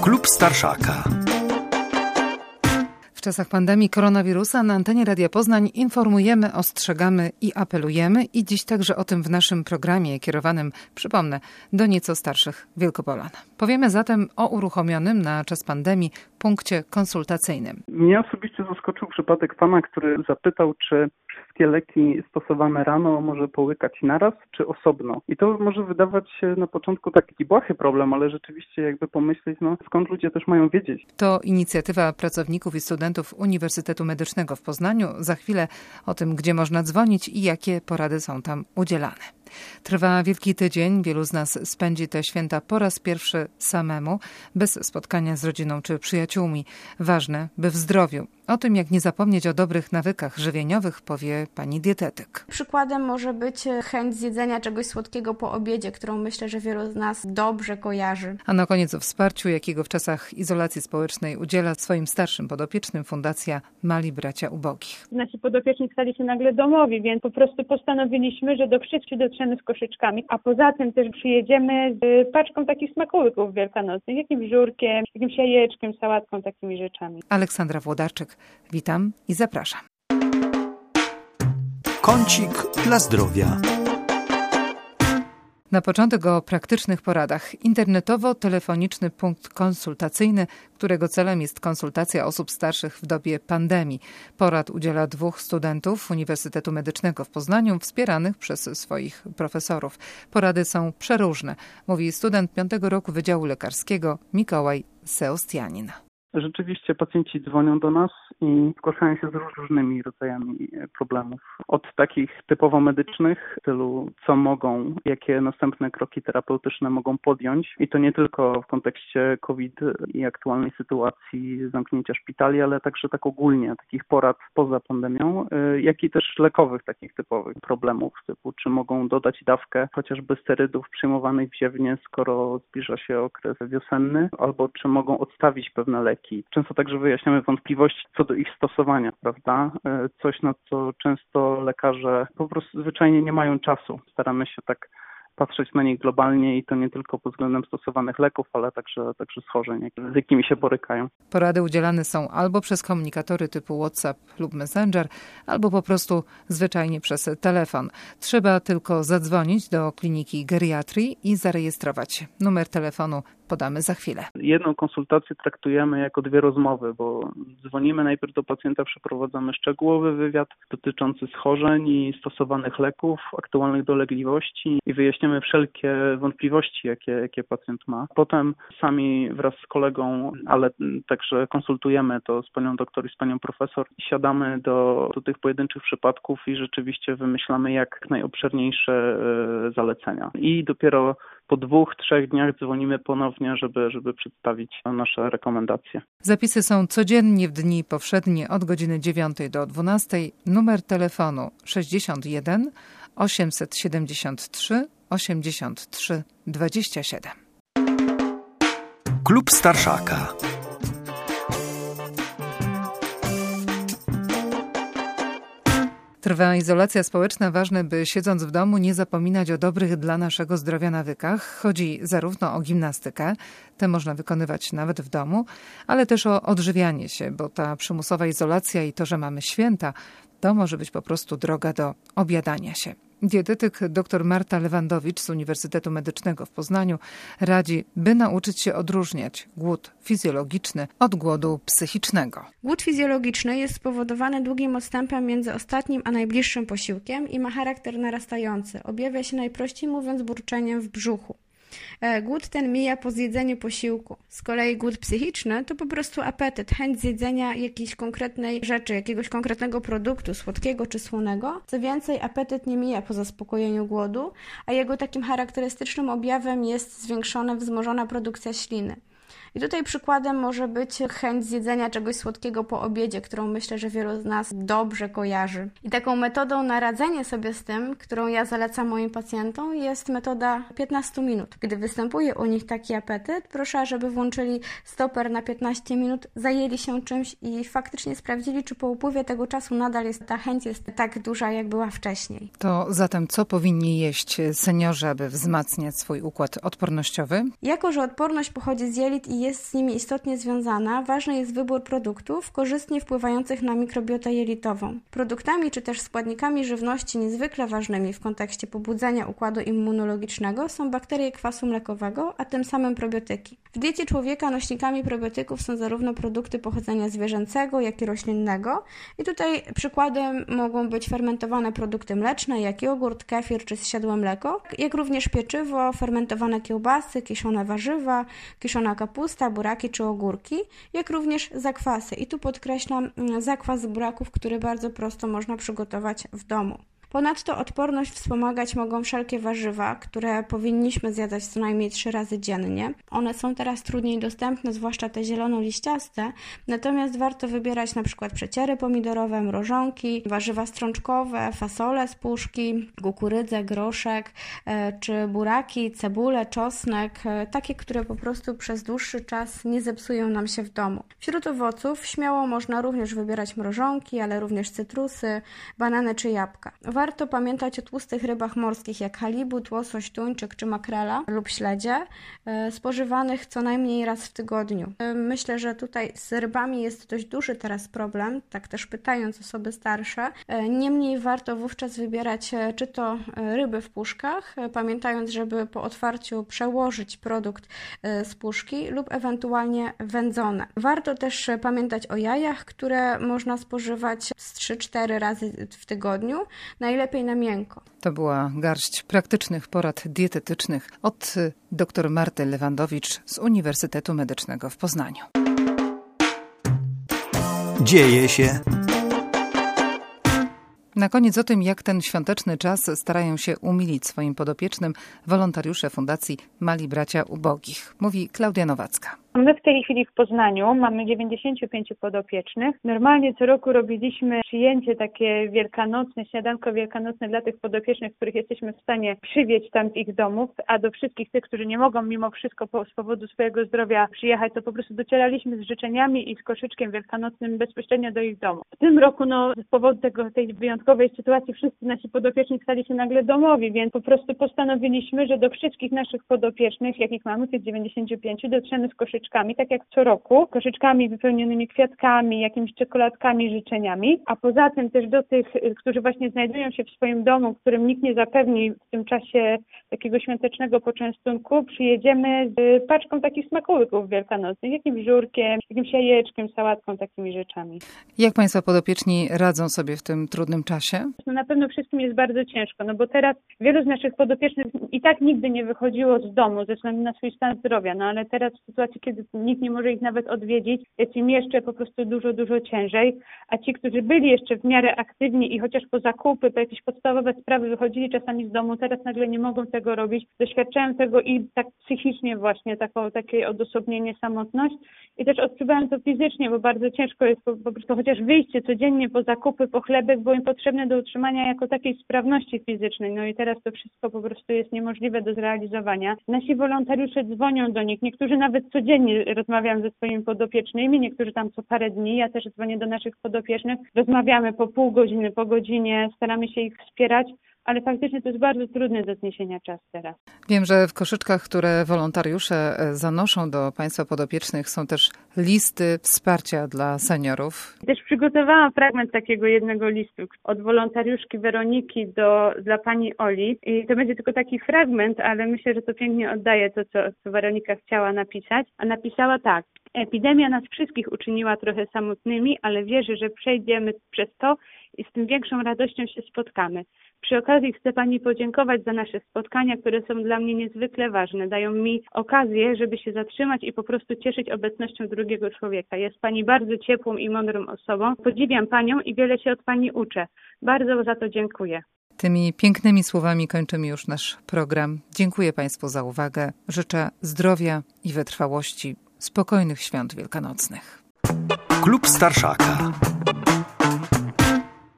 Klub Starszaka. W czasach pandemii koronawirusa na antenie Radia Poznań informujemy, ostrzegamy i apelujemy. I dziś także o tym w naszym programie kierowanym, przypomnę, do nieco starszych Wielkopolan. Powiemy zatem o uruchomionym na czas pandemii punkcie konsultacyjnym. Mnie osobiście zaskoczył przypadek pana, który zapytał, czy wszystkie leki stosowane rano może połykać naraz, czy osobno. I to może wydawać się na początku taki błahy problem, ale rzeczywiście jakby pomyśleć, skąd ludzie też mają wiedzieć. To inicjatywa pracowników i studentów Uniwersytetu Medycznego w Poznaniu. Za chwilę o tym, gdzie można dzwonić i jakie porady są tam udzielane. Trwa Wielki Tydzień. Wielu z nas spędzi te święta po raz pierwszy samemu, bez spotkania z rodziną czy przyjaciółmi. Ważne, by w zdrowiu. O tym, jak nie zapomnieć o dobrych nawykach żywieniowych, powie pani dietetyk. Przykładem może być chęć zjedzenia czegoś słodkiego po obiedzie, którą myślę, że wielu z nas dobrze kojarzy. A na koniec o wsparciu, jakiego w czasach izolacji społecznej udziela swoim starszym podopiecznym Fundacja Mali Bracia Ubogich. Nasi podopieczni stali się nagle domowi, więc po prostu postanowiliśmy, że do wszystkich dotrzemy z koszyczkami, a poza tym też przyjedziemy z paczką takich smakołyków wielkanocnych, jakimś żurkiem, jakimś jajeczkiem, sałatką, takimi rzeczami. Aleksandra Włodarczyk, witam i zapraszam. Kącik dla zdrowia. Na początek o praktycznych poradach. Internetowo-telefoniczny punkt konsultacyjny, którego celem jest konsultacja osób starszych w dobie pandemii. Porad udziela 2 studentów Uniwersytetu Medycznego w Poznaniu, wspieranych przez swoich profesorów. Porady są przeróżne, mówi student 5. roku Wydziału Lekarskiego Mikołaj Seostianin. Rzeczywiście pacjenci dzwonią do nas i zgłaszają się z różnymi rodzajami problemów. Od takich typowo medycznych, w stylu co mogą, jakie następne kroki terapeutyczne mogą podjąć. I to nie tylko w kontekście COVID i aktualnej sytuacji zamknięcia szpitali, ale także tak ogólnie, takich porad poza pandemią, jak i też lekowych takich typowych problemów, typu czy mogą dodać dawkę chociażby sterydów przyjmowanych wziewnie, skoro zbliża się okres wiosenny, albo czy mogą odstawić pewne leki. Często także wyjaśniamy wątpliwości co do ich stosowania, prawda? Coś, na co często lekarze po prostu zwyczajnie nie mają czasu. Staramy się tak patrzeć na nich globalnie i to nie tylko pod względem stosowanych leków, ale także schorzeń, z jakimi się borykają. Porady udzielane są albo przez komunikatory typu WhatsApp lub Messenger, albo po prostu zwyczajnie przez telefon. Trzeba tylko zadzwonić do kliniki geriatrii i zarejestrować. Numer telefonu podamy za chwilę. Jedną konsultację traktujemy jako 2 rozmowy, bo dzwonimy najpierw do pacjenta, przeprowadzamy szczegółowy wywiad dotyczący schorzeń i stosowanych leków, aktualnych dolegliwości i wyjaśniamy wszelkie wątpliwości, jakie pacjent ma. Potem sami wraz z kolegą, ale także konsultujemy to z panią doktor i z panią profesor i siadamy do tych pojedynczych przypadków i rzeczywiście wymyślamy jak najobszerniejsze zalecenia. I dopiero po 2-3 dniach dzwonimy ponownie, żeby przedstawić nasze rekomendacje. Zapisy są codziennie w dni powszednie od godziny 9 do 12. Numer telefonu 61 873 83 27. Klub Starszaka. Trwa izolacja społeczna. Ważne, by siedząc w domu nie zapominać o dobrych dla naszego zdrowia nawykach. Chodzi zarówno o gimnastykę, tę można wykonywać nawet w domu, ale też o odżywianie się, bo ta przymusowa izolacja i to, że mamy święta, to może być po prostu droga do objadania się. Dietetyk dr Marta Lewandowicz z Uniwersytetu Medycznego w Poznaniu radzi, by nauczyć się odróżniać głód fizjologiczny od głodu psychicznego. Głód fizjologiczny jest spowodowany długim odstępem między ostatnim a najbliższym posiłkiem i ma charakter narastający. Objawia się najprościej mówiąc burczeniem w brzuchu. Głód ten mija po zjedzeniu posiłku. Z kolei głód psychiczny to po prostu apetyt, chęć zjedzenia jakiejś konkretnej rzeczy, jakiegoś konkretnego produktu, słodkiego czy słonego. Co więcej, apetyt nie mija po zaspokojeniu głodu, a jego takim charakterystycznym objawem jest wzmożona produkcja śliny. I tutaj przykładem może być chęć zjedzenia czegoś słodkiego po obiedzie, którą myślę, że wielu z nas dobrze kojarzy. I taką metodą na radzenie sobie z tym, którą ja zalecam moim pacjentom, jest metoda 15 minut. Gdy występuje u nich taki apetyt, proszę, żeby włączyli stoper na 15 minut, zajęli się czymś i faktycznie sprawdzili, czy po upływie tego czasu nadal ta chęć jest tak duża, jak była wcześniej. To zatem co powinni jeść seniorzy, aby wzmacniać swój układ odpornościowy? Jako że odporność pochodzi z jelit, diet i jest z nimi istotnie związana, ważny jest wybór produktów korzystnie wpływających na mikrobiotę jelitową. Produktami czy też składnikami żywności niezwykle ważnymi w kontekście pobudzenia układu immunologicznego są bakterie kwasu mlekowego, a tym samym probiotyki. W diecie człowieka nośnikami probiotyków są zarówno produkty pochodzenia zwierzęcego, jak i roślinnego. I tutaj przykładem mogą być fermentowane produkty mleczne, jak jogurt, kefir czy zsiadłe mleko, jak również pieczywo, fermentowane kiełbasy, kiszone warzywa, kiszona kapusta, buraki czy ogórki, jak również zakwasy. I tu podkreślam zakwas z buraków, który bardzo prosto można przygotować w domu. Ponadto odporność wspomagać mogą wszelkie warzywa, które powinniśmy zjadać co najmniej 3 razy dziennie. One są teraz trudniej dostępne, zwłaszcza te zielonoliściaste, natomiast warto wybierać na przykład przeciery pomidorowe, mrożonki, warzywa strączkowe, fasole z puszki, kukurydzę, groszek, czy buraki, cebulę, czosnek, takie, które po prostu przez dłuższy czas nie zepsują nam się w domu. Wśród owoców śmiało można również wybierać mrożonki, ale również cytrusy, banany czy jabłka. Warto pamiętać o tłustych rybach morskich jak halibut, łosoś, tuńczyk czy makrela lub śledzie, spożywanych co najmniej raz w tygodniu. Myślę, że tutaj z rybami jest dość duży teraz problem, tak też pytając osoby starsze. Niemniej warto wówczas wybierać czy to ryby w puszkach, pamiętając, żeby po otwarciu przełożyć produkt z puszki lub ewentualnie wędzone. Warto też pamiętać o jajach, które można spożywać z 3-4 razy w tygodniu. Najlepiej na miękko. To była garść praktycznych porad dietetycznych od dr Marty Lewandowicz z Uniwersytetu Medycznego w Poznaniu. Dzieje się. Na koniec o tym, jak ten świąteczny czas starają się umilić swoim podopiecznym wolontariusze Fundacji Mali Bracia Ubogich. Mówi Klaudia Nowacka. My w tej chwili w Poznaniu mamy 95 podopiecznych. Normalnie co roku robiliśmy przyjęcie takie wielkanocne, śniadanko wielkanocne dla tych podopiecznych, których jesteśmy w stanie przywieźć tam z ich domów, a do wszystkich tych, którzy nie mogą mimo wszystko z powodu swojego zdrowia przyjechać, to po prostu docieraliśmy z życzeniami i z koszyczkiem wielkanocnym bezpośrednio do ich domu. W tym roku z powodu tej wyjątkowej sytuacji wszyscy nasi podopieczni stali się nagle domowi, więc po prostu postanowiliśmy, że do wszystkich naszych podopiecznych, jakich mamy, tych 95, dotrzemy z koszyczkami, tak jak co roku, koszyczkami wypełnionymi kwiatkami, jakimiś czekoladkami, życzeniami, a poza tym też do tych, którzy właśnie znajdują się w swoim domu, którym nikt nie zapewni w tym czasie takiego świątecznego poczęstunku, przyjedziemy z paczką takich smakołyków wielkanocnych, jakimś żurkiem, jakimś jajeczkiem, sałatką, takimi rzeczami. Jak Państwa podopieczni radzą sobie w tym trudnym czasie? Na pewno wszystkim jest bardzo ciężko, bo teraz wielu z naszych podopiecznych i tak nigdy nie wychodziło z domu ze względu na swój stan zdrowia, ale teraz w sytuacji, kiedy nikt nie może ich nawet odwiedzić, jest im jeszcze po prostu dużo, dużo ciężej, a ci, którzy byli jeszcze w miarę aktywni i chociaż po zakupy, po jakieś podstawowe sprawy wychodzili czasami z domu, teraz nagle nie mogą tego robić, doświadczają tego i tak psychicznie właśnie, takie odosobnienie, samotność i też odczuwają to fizycznie, bo bardzo ciężko jest po prostu chociaż wyjście codziennie po zakupy, po chlebek, było im potrzebne do utrzymania jako takiej sprawności fizycznej, i teraz to wszystko po prostu jest niemożliwe do zrealizowania. Nasi wolontariusze dzwonią do nich, niektórzy nawet codziennie rozmawiam ze swoimi podopiecznymi, niektórzy tam co parę dni, ja też dzwonię do naszych podopiecznych, rozmawiamy po pół godziny, po godzinie, staramy się ich wspierać, ale faktycznie to jest bardzo trudne do zniesienia czas teraz. Wiem, że w koszyczkach, które wolontariusze zanoszą do Państwa podopiecznych, są też listy wsparcia dla seniorów. Też przygotowałam fragment takiego jednego listu od wolontariuszki Weroniki dla pani Oli i to będzie tylko taki fragment, ale myślę, że to pięknie oddaje to, co Weronika chciała napisać. A napisała tak: epidemia nas wszystkich uczyniła trochę samotnymi, ale wierzę, że przejdziemy przez to i z tym większą radością się spotkamy. Przy okazji chcę Pani podziękować za nasze spotkania, które są dla mnie niezwykle ważne. Dają mi okazję, żeby się zatrzymać i po prostu cieszyć obecnością drugiego człowieka. Jest Pani bardzo ciepłą i mądrą osobą. Podziwiam Panią i wiele się od Pani uczę. Bardzo za to dziękuję. Tymi pięknymi słowami kończymy już nasz program. Dziękuję Państwu za uwagę. Życzę zdrowia i wytrwałości, spokojnych świąt wielkanocnych. Klub Starszaka.